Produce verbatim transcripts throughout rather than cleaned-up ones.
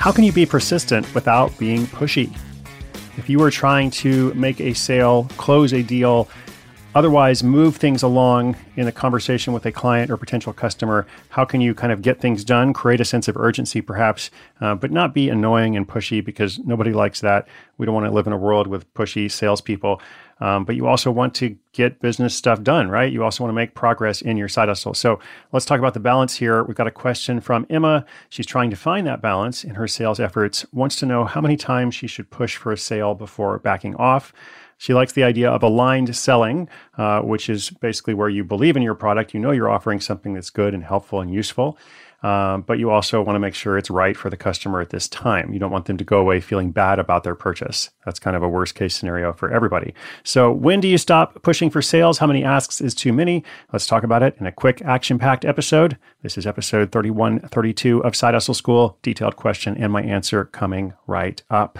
How can you be persistent without being pushy? If you are trying to make a sale, close a deal, otherwise move things along in a conversation with a client or potential customer, how can you kind of get things done, create a sense of urgency perhaps, uh, but not be annoying and pushy, because nobody likes that. We don't want to live in a world with pushy salespeople. Um, but you also want to get business stuff done, right? You also want to make progress in your side hustle. So let's talk about the balance here. We've got a question from Emma. She's trying to find that balance in her sales efforts, wants to know how many times she should push for a sale before backing off. She likes the idea of aligned selling, uh, which is basically where you believe in your product. You know you're offering something that's good and helpful and useful, um, but you also want to make sure it's right for the customer at this time. You don't want them to go away feeling bad about their purchase. That's kind of a worst case scenario for everybody. So when do you stop pushing for sales? How many asks is too many? Let's talk about it in a quick action-packed episode. This is episode thirty-one thirty-two of Side Hustle School. Detailed question and my answer coming right up.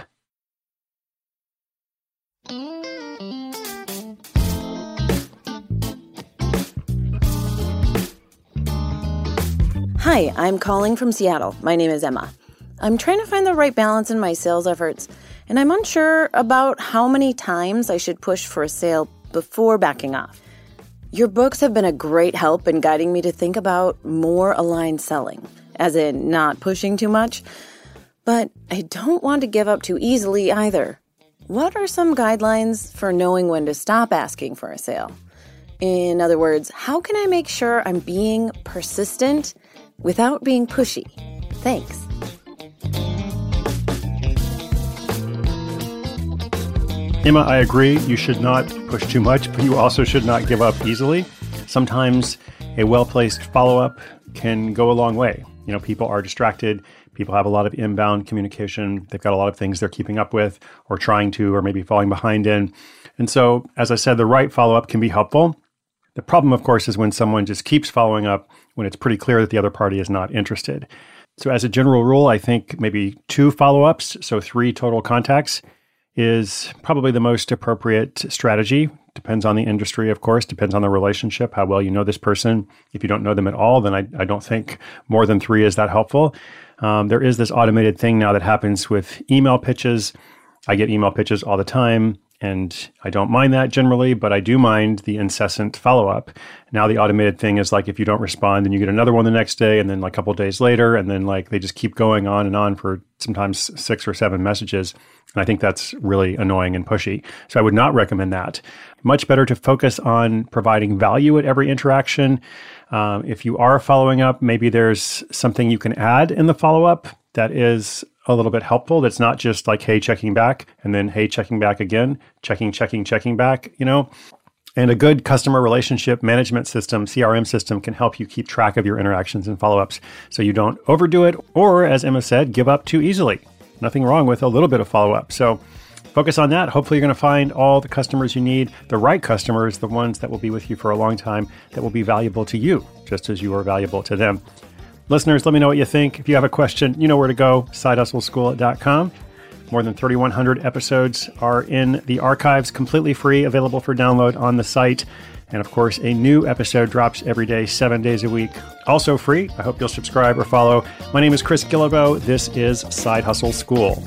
Hi, I'm calling from Seattle. My name is Emma. I'm trying to find the right balance in my sales efforts, and I'm unsure about how many times I should push for a sale before backing off. Your books have been a great help in guiding me to think about more aligned selling, as in not pushing too much, but I don't want to give up too easily either. What are some guidelines for knowing when to stop asking for a sale? In other words, how can I make sure I'm being persistent without being pushy? Thanks. Emma, I agree. You should not push too much, but you also should not give up easily. Sometimes a well-placed follow-up can go a long way. You know, people are distracted. People have a lot of inbound communication. They've got a lot of things they're keeping up with or trying to, or maybe falling behind in. And so, as I said, the right follow-up can be helpful. The problem, of course, is when someone just keeps following up when it's pretty clear that the other party is not interested. So as a general rule, I think maybe two follow-ups, so three total contacts, is probably the most appropriate strategy. Depends on the industry, of course, depends on the relationship, how well you know this person. If you don't know them at all, then I, I don't think more than three is that helpful. Um, there is this automated thing now that happens with email pitches. I get email pitches all the time, and I don't mind that generally, but I do mind the incessant follow-up. Now the automated thing is like, if you don't respond, then you get another one the next day, and then like a couple of days later, and then like they just keep going on and on for sometimes six or seven messages. And I think that's really annoying and pushy. So I would not recommend that. Much better to focus on providing value at every interaction. Um, if you are following up, maybe there's something you can add in the follow-up that is a little bit helpful. That's not just like, hey, checking back, and then, hey, checking back again, checking, checking, checking back, you know. And a good customer relationship management system, C R M system, can help you keep track of your interactions and follow-ups so you don't overdo it, or, as Emma said, give up too easily. Nothing wrong with a little bit of follow-up. So focus on that. Hopefully you're going to find all the customers you need, the right customers, the ones that will be with you for a long time, that will be valuable to you, just as you are valuable to them. Listeners, let me know what you think. If you have a question, you know where to go, side hustle school dot com. More than thirty-one hundred episodes are in the archives, completely free, available for download on the site. And of course, a new episode drops every day, seven days a week. Also free. I hope you'll subscribe or follow. My name is Chris Guillebeau. This is Side Hustle School.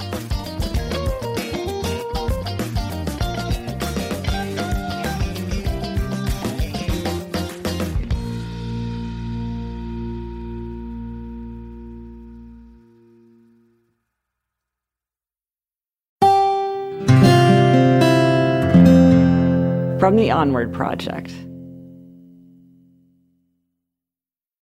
From the Onward Project.